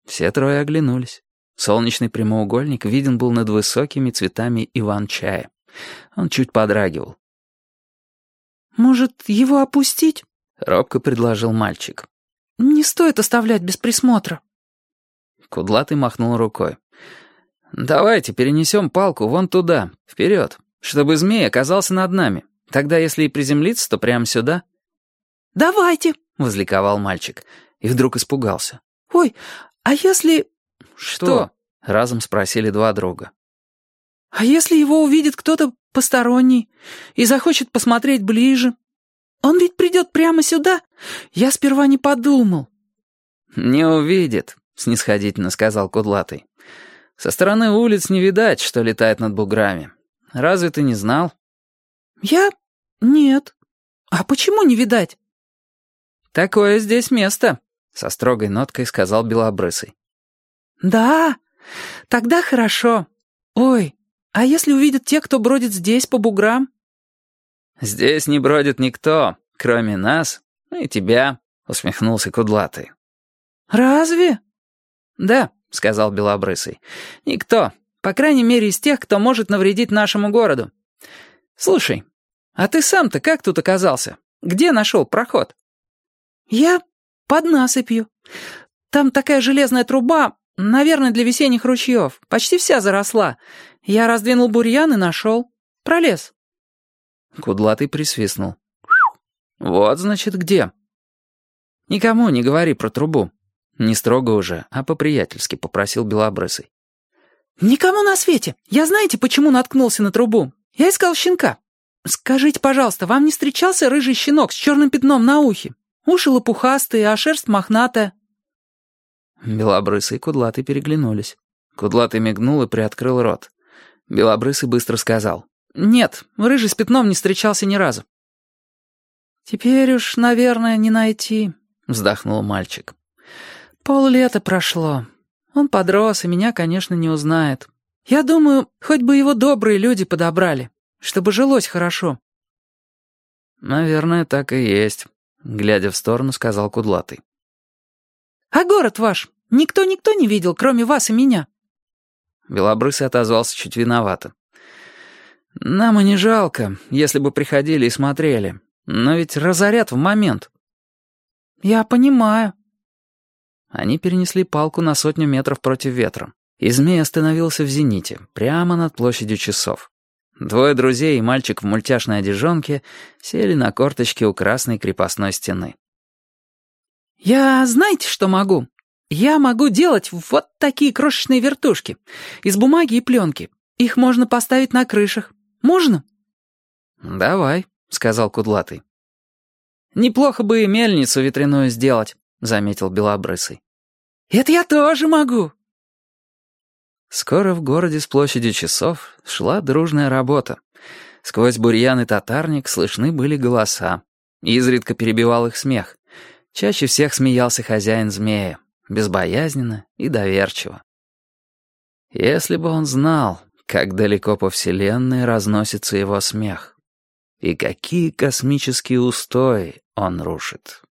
Все трое оглянулись. Солнечный прямоугольник виден был над высокими цветами иван-чая. Он чуть подрагивал. «Может, его опустить?» — робко предложил мальчик. «Не стоит оставлять без присмотра». Кудлатый махнул рукой. «Давайте перенесем палку вон туда, вперед, чтобы змей оказался над нами. Тогда, если и приземлиться, то прямо сюда». «Давайте!» — возликовал мальчик. И вдруг испугался. «Ой, а если...» «Что?» — разом спросили два друга. «А если его увидит кто-то посторонний и захочет посмотреть ближе? Он ведь придет прямо сюда. Я сперва не подумал». «Не увидит», — снисходительно сказал Кудлатый. «Со стороны улиц не видать, что летает над буграми. Разве ты не знал?» «Я? Нет. А почему не видать?» «Такое здесь место», — со строгой ноткой сказал Белобрысый. «Да, тогда хорошо. Ой, а если увидят те, кто бродит здесь по буграм?» «Здесь не бродит никто, кроме нас и тебя», — усмехнулся Кудлатый. «Разве?» «Да», — сказал Белобрысый. «Никто, по крайней мере, из тех, кто может навредить нашему городу. Слушай, а ты сам-то как тут оказался? Где нашел проход?» «Я под насыпью. Там такая железная труба, наверное, для весенних ручьев. Почти вся заросла. Я раздвинул бурьян и нашел. Пролез». Кудлатый присвистнул. «Вот, значит, где?» «Никому не говори про трубу». Не строго уже, а по-приятельски попросил Белобрысый. «Никому на свете. Я знаете, почему наткнулся на трубу? Я искал щенка. Скажите, пожалуйста, вам не встречался рыжий щенок с черным пятном на ухе? Уши лопухастые, а шерсть мохнатая». Белобрысый и Кудлатый переглянулись. Кудлатый мигнул и приоткрыл рот. Белобрысый быстро сказал. «Нет, рыжий с пятном не встречался ни разу». «Теперь уж, наверное, не найти», — вздохнул мальчик. «Поллета прошло. Он подрос, и меня, конечно, не узнает. Я думаю, хоть бы его добрые люди подобрали, чтобы жилось хорошо». «Наверное, так и есть», — глядя в сторону, сказал Кудлатый. «А город ваш никто не видел, кроме вас и меня?» Белобрысый отозвался чуть виновато. «Нам и не жалко, если бы приходили и смотрели. Но ведь разорят в момент». «Я понимаю». Они перенесли палку на 100 метров против ветра, и змей остановился в зените, прямо над площадью часов. Двое друзей и мальчик в мультяшной одежонке сели на корточки у красной крепостной стены. «Я знаете, что могу? Я могу делать вот такие крошечные вертушки. Из бумаги и пленки. Их можно поставить на крышах. Можно?» «Давай», — сказал Кудлатый. «Неплохо бы и мельницу ветряную сделать», — заметил Белобрысый. «Это я тоже могу». Скоро в городе с площади часов шла дружная работа. Сквозь бурьян и татарник слышны были голоса. Изредка перебивал их смех. Чаще всех смеялся хозяин змея, безбоязненно и доверчиво. Если бы он знал, как далеко по вселенной разносится его смех, и какие космические устои он рушит.